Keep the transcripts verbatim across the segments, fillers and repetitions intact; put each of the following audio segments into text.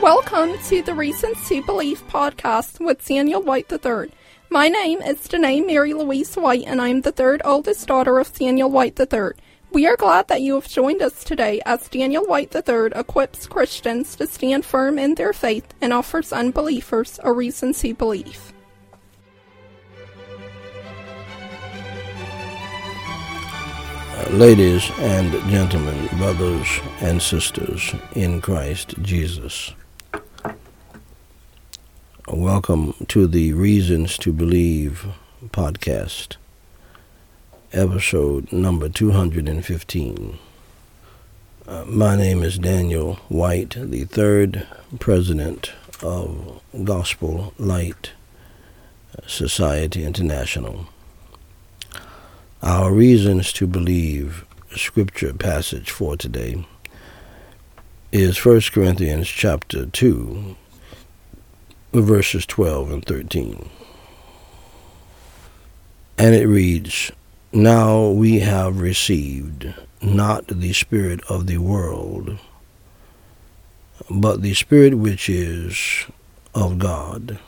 Welcome to the Reasons to Believe podcast with Daniel White the third. My name is Danae Mary Louise White, and I am the third oldest daughter of Daniel White the third. We are glad that you have joined us today as Daniel White the third equips Christians to stand firm in their faith and offers unbelievers a reason to believe. Ladies and gentlemen, brothers and sisters in Christ Jesus, welcome to the Reasons to Believe podcast, episode number two hundred fifteen. Uh, my name is Daniel White, the third president of Gospel Light Society International. Our Reasons to Believe scripture passage for today is First Corinthians chapter two, verses twelve and thirteen. And it reads, "Now we have received not the spirit of the world, but the Spirit which is of God,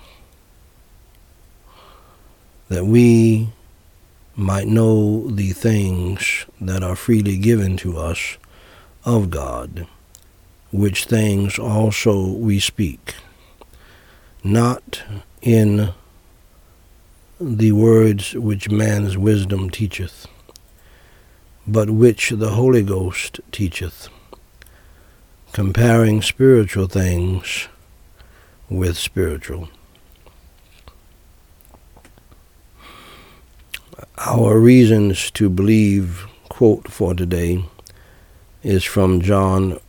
that we might know the things that are freely given to us of God, which things also we speak, not in the words which man's wisdom teacheth, but which the Holy Ghost teacheth, comparing spiritual things with spiritual." Our Reasons to Believe quote for today is from John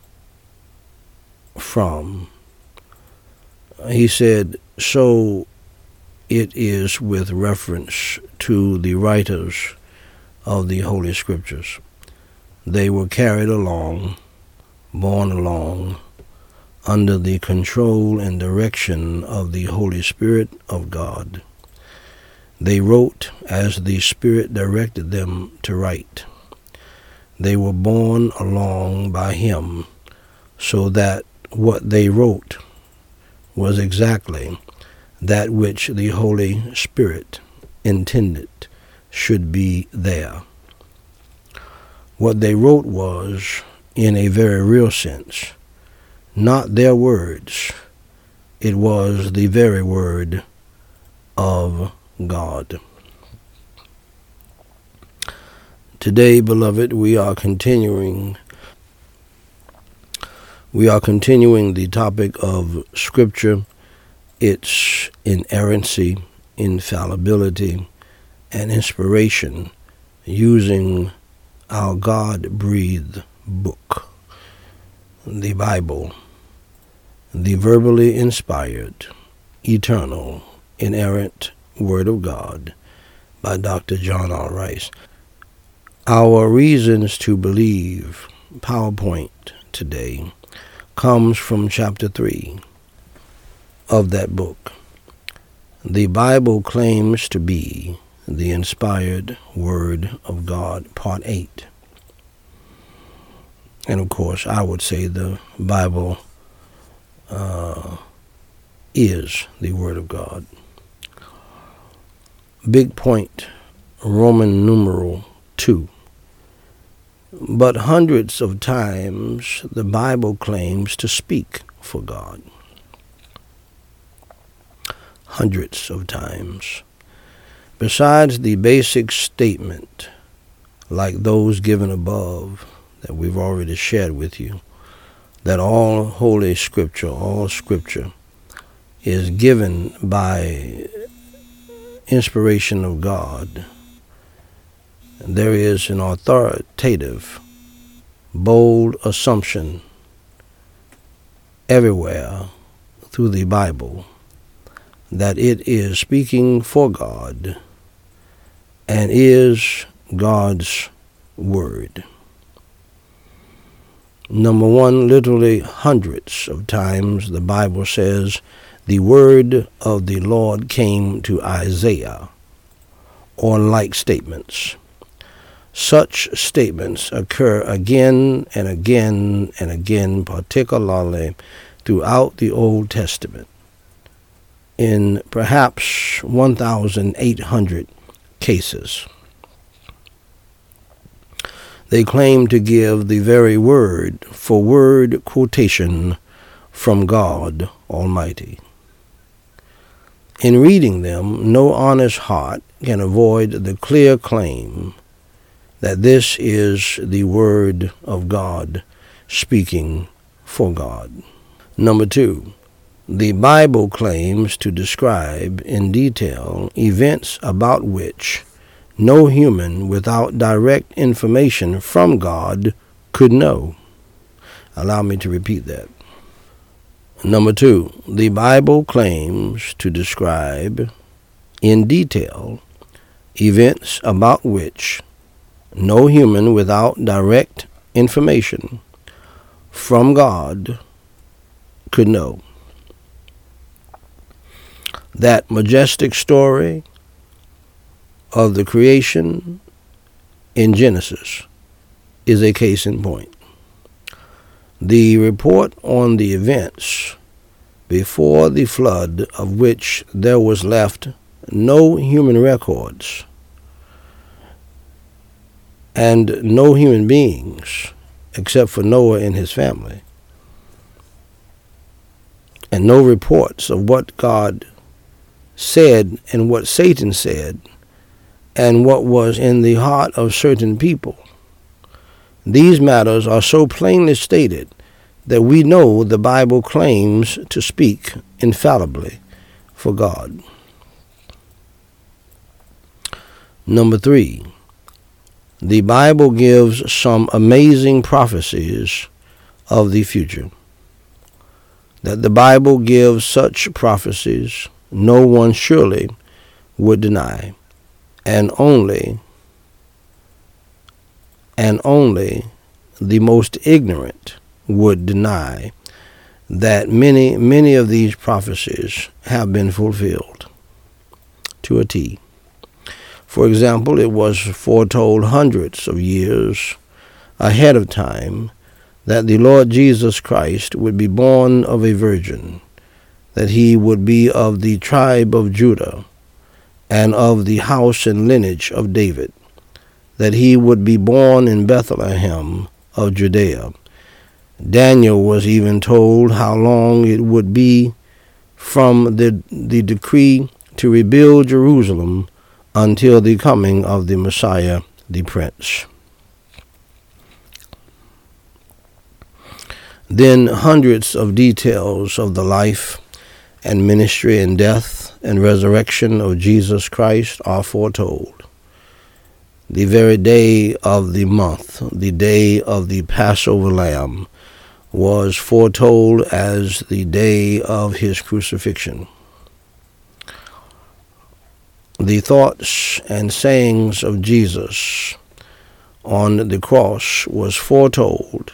Fromm. He said, "So it is with reference to the writers of the Holy Scriptures. They were carried along, borne along, under the control and direction of the Holy Spirit of God. They wrote as the Spirit directed them to write. They were borne along by Him, so that what they wrote was exactly that which the Holy Spirit intended should be there. What they wrote was, in a very real sense, not their words. It was the very word of God." Today, beloved, we are continuing we are continuing the topic of Scripture, its inerrancy, infallibility, and inspiration, using our God-breathed book, the Bible, the verbally inspired, eternal, inerrant Word of God by Doctor John R. Rice. Our Reasons to Believe PowerPoint today comes from chapter three of that book. The Bible claims to be the inspired Word of God, part eight. And of course, I would say the Bible uh, is the Word of God. Big point, Roman numeral two. But hundreds of times the Bible claims to speak for God. Hundreds of times. Besides the basic statement, like those given above, that we've already shared with you, that all Holy Scripture, all Scripture, is given by inspiration of God, there is an authoritative, bold assumption everywhere through the Bible that it is speaking for God and is God's Word. Number one, literally hundreds of times the Bible says the word of the Lord came to Isaiah, or like statements. Such statements occur again and again and again, particularly throughout the Old Testament in perhaps one thousand eight hundred cases. They claim to give the very word for word quotation from God Almighty. In reading them, no honest heart can avoid the clear claim that this is the Word of God speaking for God. Number two, the Bible claims to describe in detail events about which no human without direct information from God could know. Allow me to repeat that. Number two, the Bible claims to describe in detail events about which no human without direct information from God could know. That majestic story of the creation in Genesis is a case in point. The report on the events before the flood, of which there was left no human records and no human beings except for Noah and his family, and no reports of what God said and what Satan said and what was in the heart of certain people. These matters are so plainly stated that we know the Bible claims to speak infallibly for God. Number three, the Bible gives some amazing prophecies of the future. That the Bible gives such prophecies, no one surely would deny, and only and only the most ignorant would deny that many, many of these prophecies have been fulfilled to a T. For example, it was foretold hundreds of years ahead of time that the Lord Jesus Christ would be born of a virgin, that he would be of the tribe of Judah and of the house and lineage of David, that he would be born in Bethlehem of Judea. Daniel was even told how long it would be from the, the decree to rebuild Jerusalem until the coming of the Messiah, the Prince. Then hundreds of details of the life and ministry and death and resurrection of Jesus Christ are foretold. The very day of the month, the day of the Passover Lamb, was foretold as the day of his crucifixion. The thoughts and sayings of Jesus on the cross was foretold,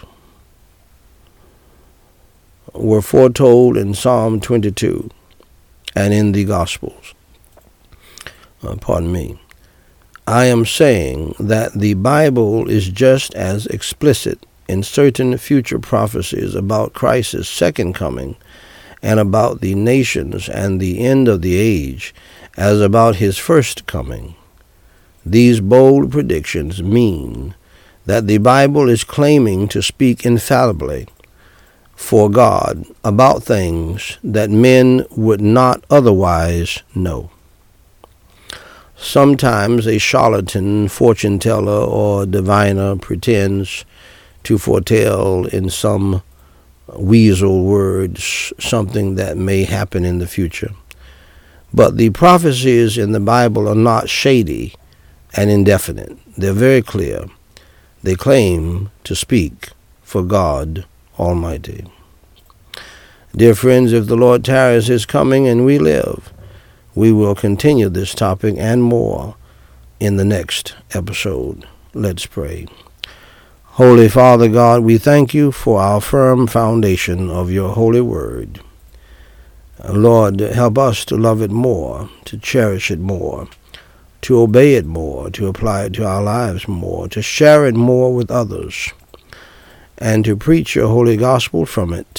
were foretold in Psalm twenty-two and in the Gospels. Uh, pardon me. I am saying that the Bible is just as explicit in certain future prophecies about Christ's second coming and about the nations and the end of the age as about his first coming. These bold predictions mean that the Bible is claiming to speak infallibly for God about things that men would not otherwise know. Sometimes a charlatan, fortune teller, or diviner pretends to foretell in some weasel words something that may happen in the future. But the prophecies in the Bible are not shady and indefinite. They're very clear. They claim to speak for God Almighty. Dear friends, if the Lord tarries his coming and we live, we will continue this topic and more in the next episode. Let's pray. Holy Father God, we thank you for our firm foundation of your holy word. Lord, help us to love it more, to cherish it more, to obey it more, to apply it to our lives more, to share it more with others, and to preach your holy gospel from it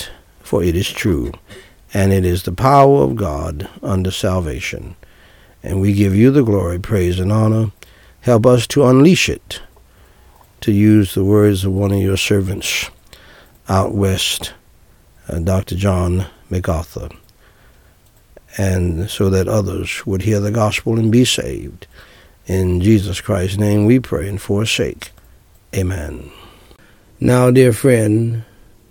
for it is true, and it is the power of God unto salvation. And we give you the glory, praise, and honor. Help us to unleash it, to use the words of one of your servants out west, uh, Doctor John MacArthur, and so that others would hear the gospel and be saved. In Jesus Christ's name we pray and forsake. Amen. Now, dear friend,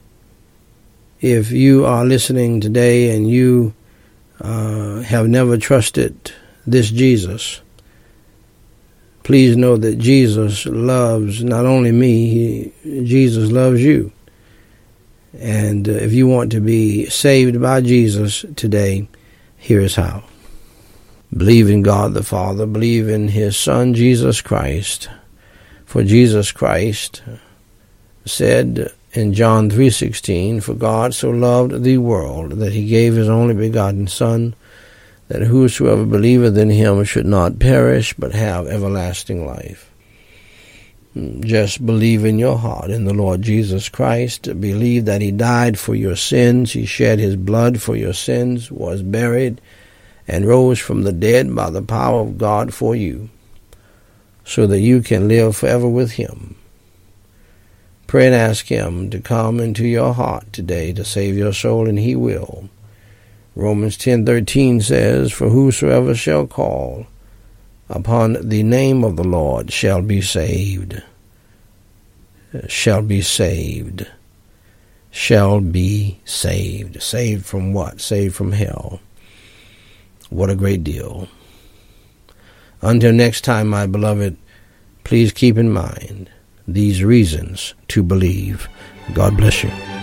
if you are listening today and you uh, have never trusted this Jesus, please know that Jesus loves not only me, he, Jesus loves you. And uh, if you want to be saved by Jesus today, here is how. Believe in God the Father. Believe in His Son, Jesus Christ. For Jesus Christ said in John three sixteen, For God so loved the world that He gave His only begotten Son, that whosoever believeth in Him should not perish, but have everlasting life. Just believe in your heart in the Lord Jesus Christ. Believe that He died for your sins. He shed His blood for your sins, was buried, and rose from the dead by the power of God for you, so that you can live forever with Him. Pray and ask Him to come into your heart today to save your soul, and He will. Romans ten thirteen says, For whosoever shall call upon the name of the Lord shall be saved. Shall be saved. Shall be saved. Saved from what? Saved from hell. What a great deal. Until next time, my beloved, please keep in mind these reasons to believe. God bless you.